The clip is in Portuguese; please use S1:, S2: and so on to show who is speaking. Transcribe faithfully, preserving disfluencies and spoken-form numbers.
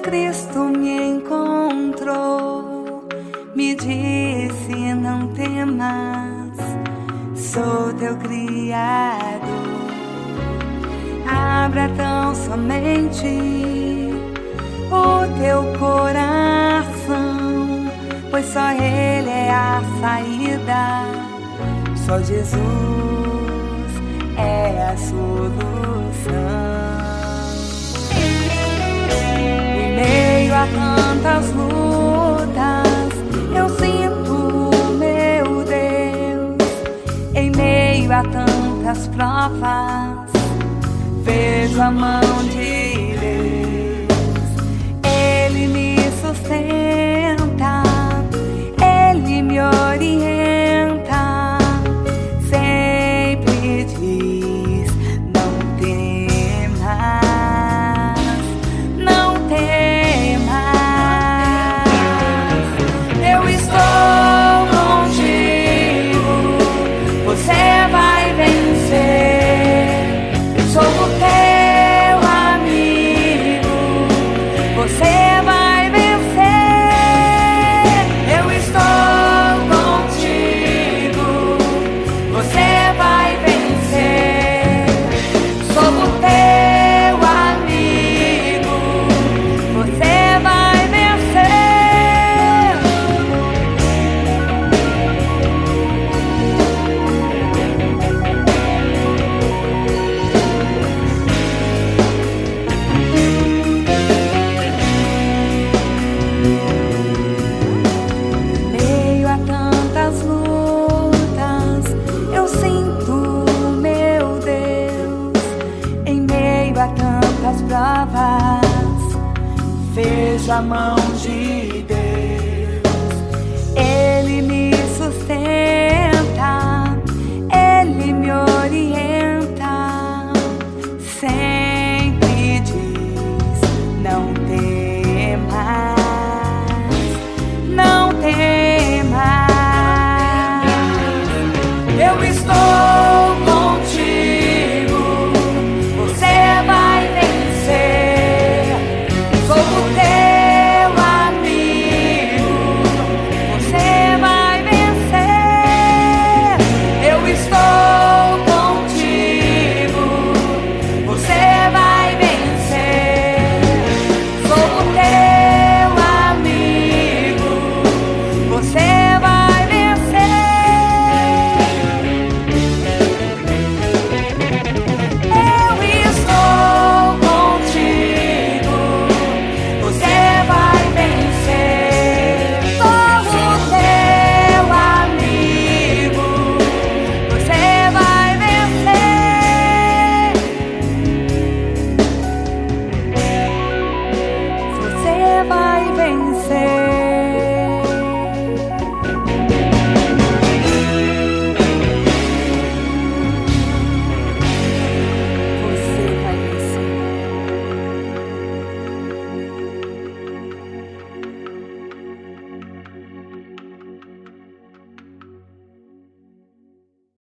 S1: Cristo me encontrou, me disse: não temas, sou teu criador. Abra tão somente o teu coração, pois só Ele é a saída, só Jesus é a solução. Em meio a tantas lutas, eu sinto, meu Deus, em meio a tantas provas, vejo a mão de Deus. Ele me sustenta, Ele me orienta, sempre diz: não temas, não temas, eu estou contigo, você vai vencer, sou o teu amigo, você vai vencer, eu estou contigo, você vai vencer, sou o teu amigo, você vai vencer. Em meio a tantas lutas, eu sinto, meu Deus, em meio a tantas provas, vejo a mão